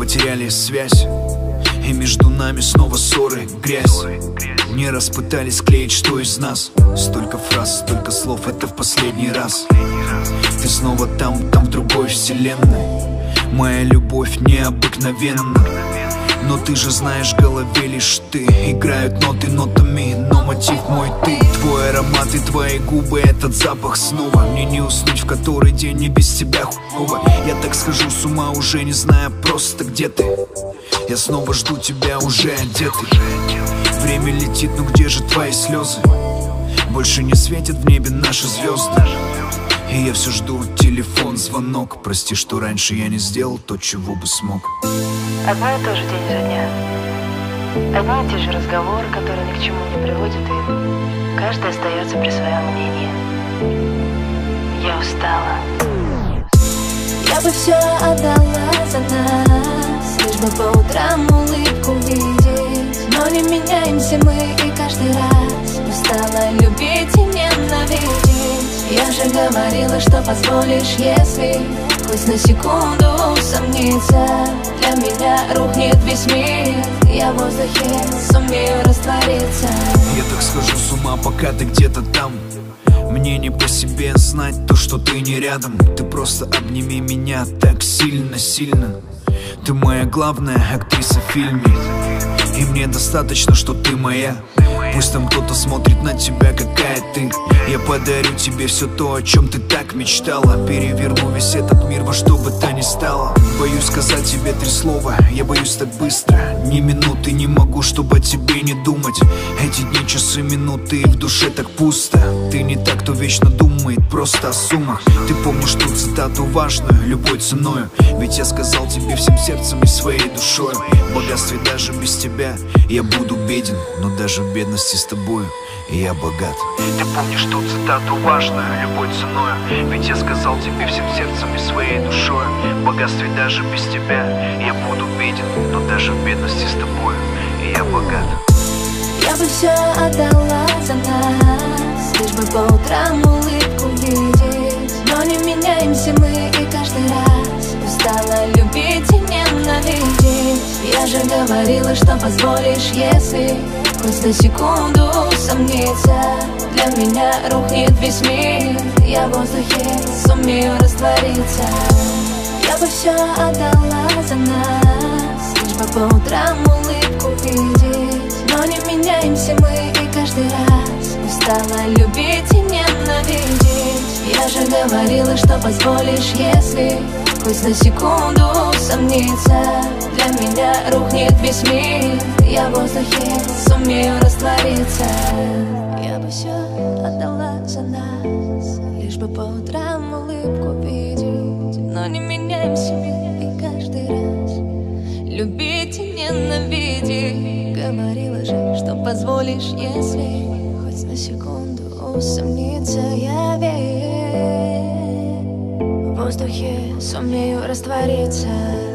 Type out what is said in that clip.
потеряли связь, и между нами снова ссоры, грязь. Не раз пытались клеить, что из нас. Столько фраз, столько слов, это в последний раз. Ты снова там в другой вселенной. Моя любовь необыкновенна. Но ты же знаешь, в голове лишь ты. Играют ноты нотами, но мотив мой ты. Твой аромат и твои губы, этот запах снова. Мне не уснуть в который день, не без тебя хуево. Я так схожу с ума, уже не зная просто где ты. Я снова жду тебя, уже одетый. Время летит, ну где же твои слезы? Больше не светят в небе наши звезды. И я все жду телефон, звонок. Прости, что раньше я не сделал то, чего бы смог. Одно и то же день за дня. Одни и те же разговоры, которые ни к чему не приводят, и каждый остается при своем мнении. Я устала. Я бы все отдала за нас, лишь бы по утрам улыбку видеть. Но не меняемся мы, и каждый раз устала любить и ненавидеть. Я же говорила, что позволишь, если хоть на секунду усомниться. Для меня рухнет весь мир, я в воздухе сумею раствориться. Я так схожу с ума, пока ты где-то там. Мне не по себе знать то, что ты не рядом. Ты просто обними меня так сильно, сильно. Ты моя главная актриса в фильме, и мне достаточно, что ты моя. Пусть там кто-то смотрит на тебя, какая ты. Я подарю тебе все то, о чем ты так мечтала. Переверну весь этот мир во что бы то ни стало. Боюсь сказать тебе 3 слова, я боюсь так быстро. Ни минуты не могу, чтобы о тебе не думать. Эти дни, часы, минуты, и в душе так пусто. Ты не так, кто вечно думает просто о суммах. Ты помнишь ту цитату важную, любой ценою. Ведь я сказал тебе всем сердцем и своей душой. В богатстве даже без тебя я буду беден, но даже в бедности с тобою я богат. Ты помнишь ту цитату важную, любой ценою. Ведь я сказал тебе всем сердцем и своей душой. В богатстве даже без тебя я буду беден, но даже в бедности с тобою я богат. Я бы все отдала за нас, лишь бы по утрам улыбку видеть. Но не меняемся мы, и каждый раз устала любить и ненавидеть. Я же говорила, что позволишь, если хоть на секунду усомниться. Для меня рухнет весь мир, я в воздухе сумею раствориться. Я бы все отдала за нас, лишь бы по утрам улыбку видеть. Но не меняемся мы, и каждый раз устала любить и ненавидеть. Я же говорила, что позволишь, если хоть на секунду усомниться. Для меня рухнет весь мир, я в воздухе сумею раствориться. Я бы все отдала за нас, лишь бы по утрам улыбку видеть. Но не меняемся мы, и каждый раз любить и ненавидеть. Говорила же, что позволишь, если хоть на секунду усомниться. Я верю, в воздухе сумею раствориться.